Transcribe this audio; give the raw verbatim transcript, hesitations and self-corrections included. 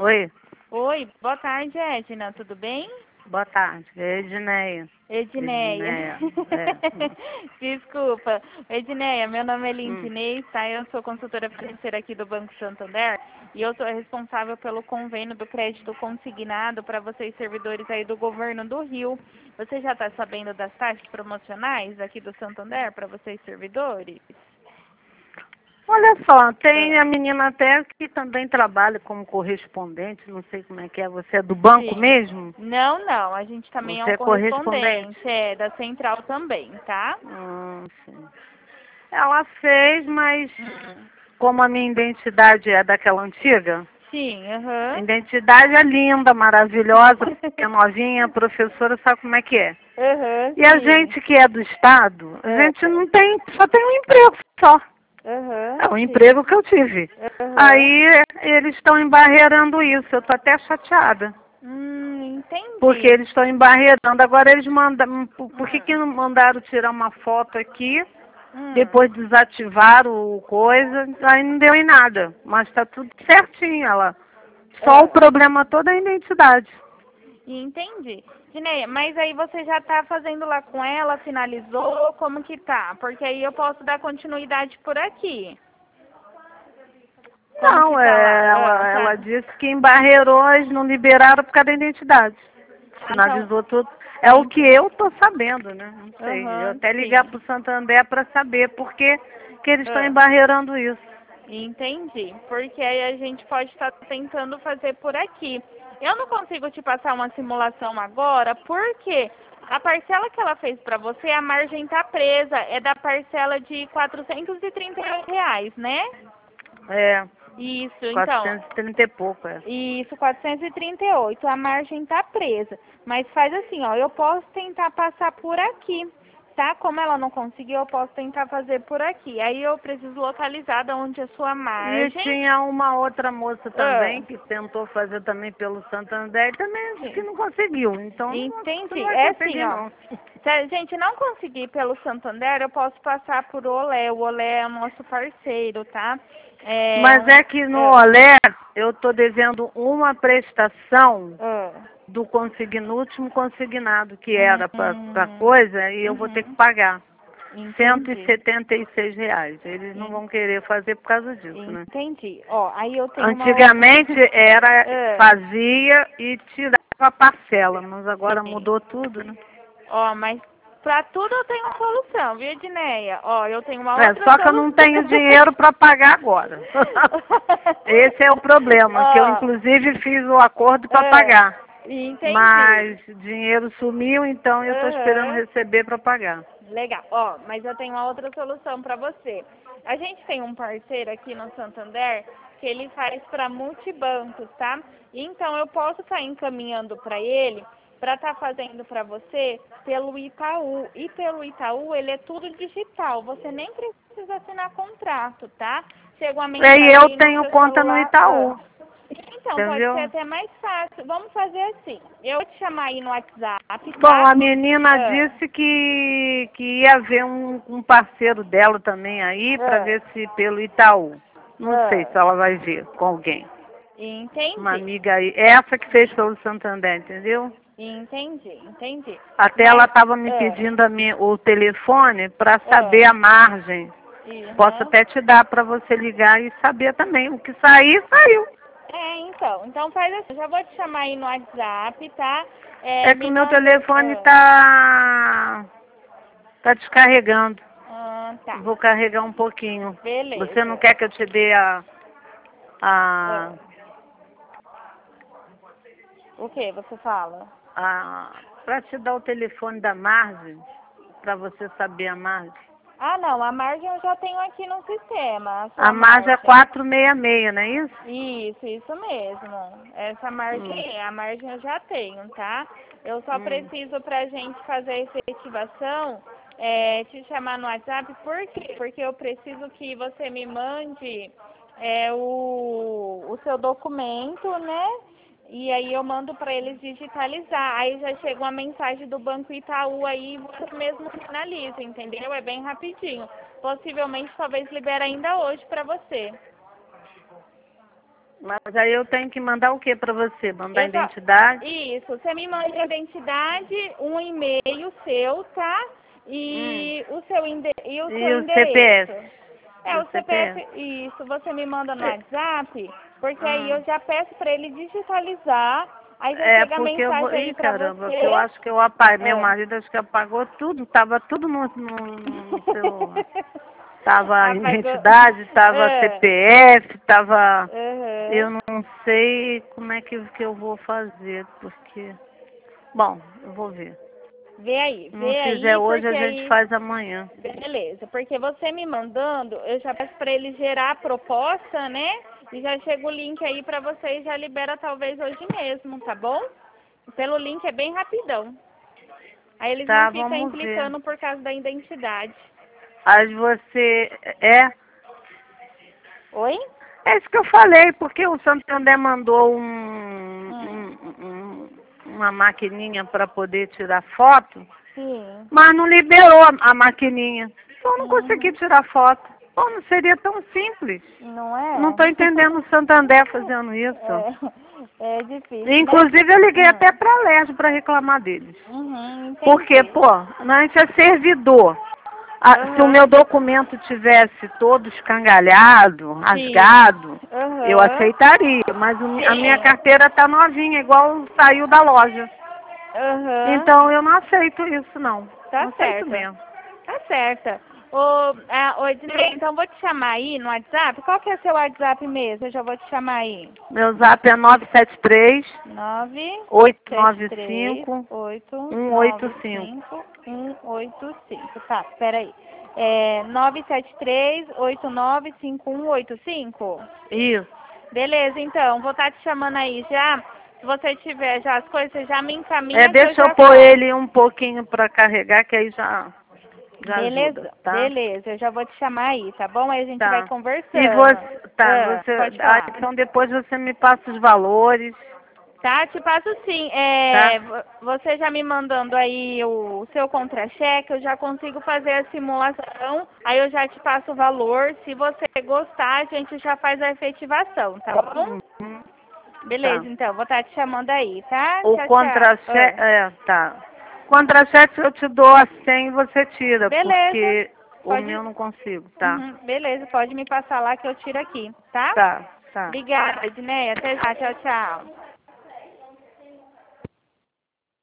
Oi, Oi, boa tarde, Edna, tudo bem? boa tarde. É Edneia. Edneia. Edneia, é. Desculpa. Edneia, meu nome é Hum. Lindinei, tá? Eu sou consultora financeira aqui do Banco Santander e eu sou responsável pelo convênio do crédito consignado para vocês servidores aí do governo do Rio. Você já está sabendo das taxas promocionais aqui do Santander para vocês servidores? Olha só, tem Ah, a menina até que também trabalha como correspondente, não sei como é que é. Você é do banco sim. mesmo? Não, não, a gente também é Você um é correspondente? correspondente, é da central também, tá? Hum, sim. Ela fez, mas Hum. como a minha identidade é daquela antiga, Sim, a aham. identidade é linda, maravilhosa, é novinha, professora, sabe como é que é? Aham, E a sim. gente que é do Estado, a É. gente não tem, só tem um emprego só. Aham, É o sim. emprego que eu tive. Aham. Aí eles estão embarreirando isso. Eu tô até chateada. Hum, Porque entendi. eles estão embarreirando. Agora eles mandam. Por por que, Hum, que não mandaram tirar uma foto aqui? hum. Depois desativaram o coisa. Aí não deu em nada. Mas tá tudo certinho, ela. Só o Ah, problema todo é a identidade. entendi. Dineia, mas aí você já tá fazendo lá com ela, finalizou, como que tá? Porque aí eu posso dar continuidade por aqui. Como que Não, tá lá? é, Ah, ela, tá. ela disse que embarreirou, eles não liberaram por causa da identidade. Ah, então, Finalizou tudo. É o que ent... eu tô sabendo, né? Não sei. Eu Aham, até ligar sim. pro Santander para saber por que, que eles estão Ah. embarreirando isso. Entendi, porque aí a gente pode estar tentando fazer por aqui. Eu não consigo te passar uma simulação agora, porque a parcela que ela fez para você, a margem está presa, é da parcela de quatrocentos e trinta e oito reais, né? É, Isso, então, quatrocentos e trinta e pouco, é. isso, quatrocentos e trinta e oito, a margem está presa. Mas faz assim, ó, eu posso tentar passar por aqui, tá? Como ela não conseguiu, eu posso tentar fazer por aqui. Aí eu preciso localizar de onde é a sua E margem. tinha uma outra moça Ah, também que tentou fazer também pelo Santander e também disse que sim. não conseguiu. Então não, você não Entendi. vai É assim, conseguir ó. não. Se a gente não conseguir pelo Santander, eu posso passar por Olé. O Olé é o nosso parceiro, tá? É, Mas é que no ah, Olé eu tô devendo uma prestação ah, do consigno, último consignado que hum, era para hum, coisa e eu vou ter que uhum, pagar cento e entendi. setenta e seis reais. Eles não En- vão querer fazer por causa disso, né? Entendi. Ó, aí eu tenho uma outra. Antigamente era Ah, fazia e tirava a parcela, mas agora sim. mudou tudo, né? Ó, mas pra tudo eu tenho uma solução, viu, Edneia? Ó, eu tenho uma É, outra só que eu não solução. tenho dinheiro para pagar agora. Esse é o problema, que eu Ó, inclusive fiz o acordo para ah, pagar. entendi. Mas o dinheiro sumiu, então eu estou esperando Aham. receber para pagar. Legal. Ó, mas eu tenho uma outra solução para você. A gente tem um parceiro aqui no Santander que ele faz para multibancos, tá? Então eu posso estar encaminhando para ele para estar fazendo para você pelo Itaú. E pelo Itaú ele é tudo digital. Você nem precisa assinar contrato, tá? Chega uma E aí mensagem eu aí no tenho seu conta no celular. Ah. Itaú, Então, pode ser entendeu? até mais fácil. Vamos fazer assim. Eu vou te chamar aí no WhatsApp, Bom, tá? a menina Ah. disse que, que ia ver um, um parceiro dela também aí para Ah. ver se pelo Itaú. Não sei Ah, se ela vai ver com alguém. Uma entendi, amiga aí, essa que fez pelo Santander, entendeu? entendi, entendi. Até ela Mas, estava me ah, pedindo a minha, o telefone para ah, saber a margem. Posso uhum. até te dar para você ligar e saber também. O que sair, saiu. É, então, então faz assim, eu já vou te chamar aí no WhatsApp, tá? É, É que o me meu manda, telefone ah, tá, tá descarregando. ah, tá, Vou carregar um pouquinho. Você não beleza. quer que eu te dê a, a, Ah, o que você fala? a para te dar o telefone da margem, para você saber a margem. Ah, não, a margem eu já tenho aqui no sistema, a A sua margem é margem. quatrocentos e sessenta e seis, não é isso? Isso, isso mesmo. Essa Hum, margem, a margem eu já tenho, tá? Eu só hum. preciso pra gente fazer a efetivação, é, te chamar no WhatsApp, por quê? Porque eu preciso que você me mande é, o, o seu documento, né? E aí eu mando para eles digitalizar. Aí já chega uma mensagem do Banco Itaú aí e você mesmo finaliza, entendeu? É bem rapidinho. Possivelmente talvez libere ainda hoje para você. Mas aí eu tenho que mandar o que para você? Mandar Eu só- identidade? Isso, você me manda a identidade, um e-mail seu, tá? Hum. E o seu, ende e o seu E o C P endereço. F? É, E o o C P F? C P F, isso, você me manda no É, WhatsApp, porque aí hum. eu já peço para ele digitalizar, aí já É, chega a porque eu vou. mensagem Ih, aí para caramba, que eu você. acho que eu apaguei. Meu Ah. marido acho que apagou tudo, tava tudo no, no, no celular. Tava a Apagou. identidade, tava C Ah. P F, tava. Eu Uhum. não sei como é que, que eu vou fazer, porque. Bom, eu vou ver. Vê aí, Se não vê fizer aí, hoje, a porque gente aí. faz amanhã. Beleza, porque você me mandando, eu já peço para ele gerar a proposta, né? E já chega o link aí para você e já libera talvez hoje mesmo, tá bom? Pelo link é bem rapidão. Aí eles não Tá, ficam vamos ver. implicando por causa da identidade. Aí você. É. Oi? É isso que eu falei, porque o Santander mandou um, Hum, um- um- uma maquininha para poder tirar foto, sim. mas não liberou a, a maquininha. Então eu não consegui Uhum. tirar foto. Pô, não seria tão simples. Não Não é? estou entendendo o Santander fazendo isso. É, é difícil, né? Inclusive eu liguei Hum. até para a Lerge para reclamar deles. Uhum, Porque, entendi. pô, a gente é servidor. Ah, se o Aham. meu documento tivesse todo escangalhado, Sim. rasgado, eu Aham. aceitaria. Mas o mi- a minha Sim. carteira tá novinha, igual saiu da loja. Aham. Então eu não aceito isso, não. Tá Não aceito certa. mesmo. Tá certa. Ô, ah, ô Ednei, então vou te chamar aí no WhatsApp. Qual que é seu WhatsApp mesmo? Eu já vou te chamar aí. Meu zap é nove sete três, nove oito sete nove três cinco, oito um oito nove cinco. cinco um oito cinco. Tá, peraí. É nove sete três oito nove cinco um oito cinco? Isso. Beleza, então. Vou estar te chamando aí já. Se você tiver já as coisas, você já me É, encaminha que eu deixa eu já pôr faço. ele um pouquinho para carregar, que aí já, já ajuda, Beleza, tá? beleza, eu já vou te chamar aí, tá bom? Aí a gente vai Tá. E conversando. você, tá, Ah, você, pode ah, falar. então depois você me passa os valores, Tá, te passo sim. tá? É, vo- você já me mandando aí o seu contra-cheque, eu já consigo fazer a simulação, aí eu já te passo o valor. Se você gostar, a gente já faz a efetivação, tá bom? Uhum, tá. Beleza, então, vou estar te chamando aí, tá? O Tchau, tchau. contra-cheque, Ah, é, tá. Contra-cheque eu te dou a cem e você tira, beleza, porque o pode. meu não consigo, tá? Uhum, beleza, pode me passar lá que eu tiro aqui, tá? Tá, tá. Obrigada, Edneia. Até já. Tchau, tchau.